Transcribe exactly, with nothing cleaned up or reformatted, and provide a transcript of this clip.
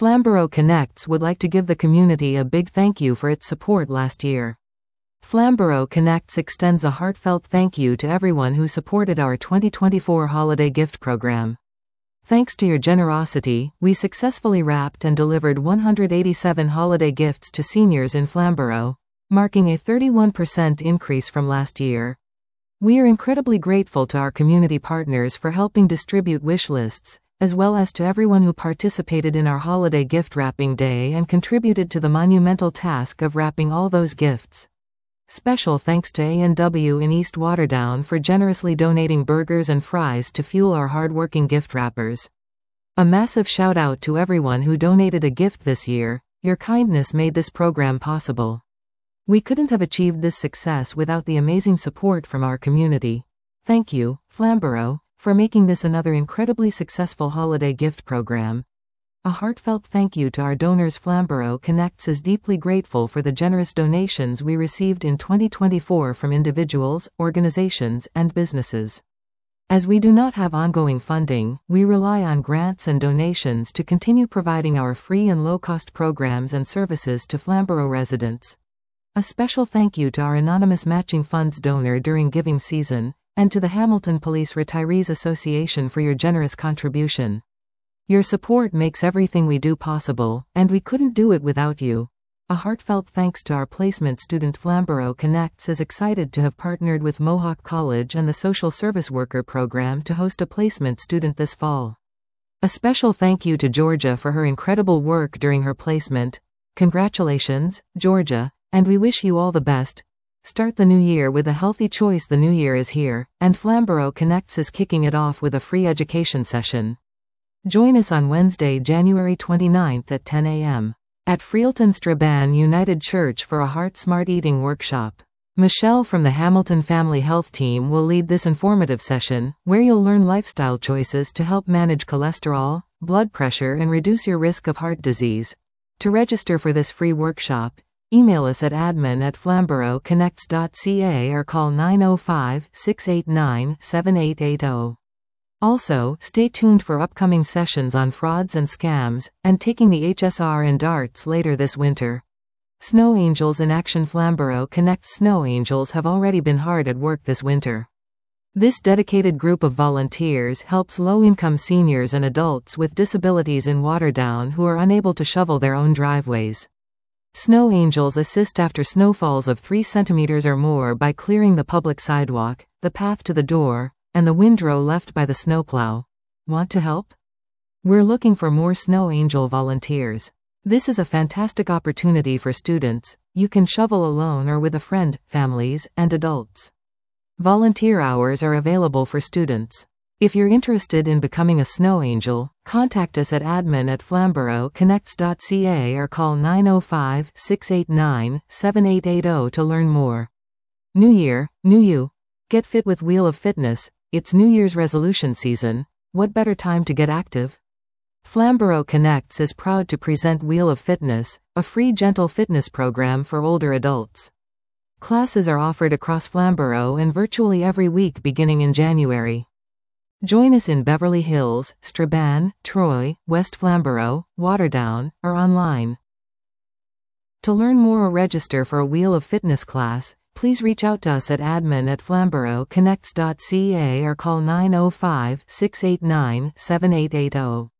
Flamborough Connects would like to give the community a big thank you for its support last year. Flamborough Connects extends a heartfelt thank you to everyone who supported our twenty twenty-four holiday gift program. Thanks to your generosity, we successfully wrapped and delivered one hundred eighty-seven holiday gifts to seniors in Flamborough, marking a thirty-one percent increase from last year. We are incredibly grateful to our community partners for helping distribute wish lists, as well as to everyone who participated in our holiday gift wrapping day and contributed to the monumental task of wrapping all those gifts. Special thanks to A and W in East Waterdown for generously donating burgers and fries to fuel our hardworking gift wrappers. A massive shout out to everyone who donated a gift this year. Your kindness made this program possible. We couldn't have achieved this success without the amazing support from our community. Thank you, Flamborough, for making this another incredibly successful holiday gift program. A heartfelt thank you to our donors. Flamborough Connects is deeply grateful for the generous donations we received in twenty twenty-four from individuals, organizations, and businesses. As we do not have ongoing funding, we rely on grants and donations to continue providing our free and low-cost programs and services to Flamborough residents. A special thank you to our anonymous matching funds donor during giving season, and to the Hamilton Police Retirees Association for your generous contribution. Your support makes everything we do possible, and we couldn't do it without you. A heartfelt thanks to our placement student. Flamborough Connects is excited to have partnered with Mohawk College and the Social Service Worker Program to host a placement student this fall. A special thank you to Georgia for her incredible work during her placement. Congratulations, Georgia, and we wish you all the best. Start the new year with a healthy choice. The new year is here, and Flamborough Connects is kicking it off with a free education session. Join us on Wednesday, January twenty-ninth at ten a m at Freelton Strabane United Church for a Heart Smart Eating workshop. Michelle from the Hamilton Family Health Team will lead this informative session, where you'll learn lifestyle choices to help manage cholesterol, blood pressure, and reduce your risk of heart disease. To register for this free workshop, email us at admin at flamborough connects dot c a or call nine oh five, six eight nine, seven eight eight oh. Also, stay tuned for upcoming sessions on frauds and scams, and taking the H S R and darts later this winter. Snow Angels in Action. Flamborough Connects Snow Angels have already been hard at work this winter. This dedicated group of volunteers helps low-income seniors and adults with disabilities in Waterdown who are unable to shovel their own driveways. Snow Angels assist after snowfalls of three centimeters or more by clearing the public sidewalk, the path to the door, and the windrow left by the snowplow. Want to help? We're looking for more Snow Angel volunteers. This is a fantastic opportunity for students. You can shovel alone or with a friend, families, and adults. Volunteer hours are available for students. If you're interested in becoming a Snow Angel, contact us at admin at flamborough connects dot c a or call nine oh five, six eight nine, seven eight eight oh to learn more. New Year, new you. Get fit with Wheel of Fitness. It's New Year's resolution season. What better time to get active? Flamborough Connects is proud to present Wheel of Fitness, a free gentle fitness program for older adults. Classes are offered across Flamborough and virtually every week beginning in January. Join us in Beverly Hills, Strabane, Troy, West Flamborough, Waterdown, or online. To learn more or register for a Wheel of Fitness class, please reach out to us at admin at flamborough connects dot c a or call nine oh five, six eight nine, seven eight eight oh.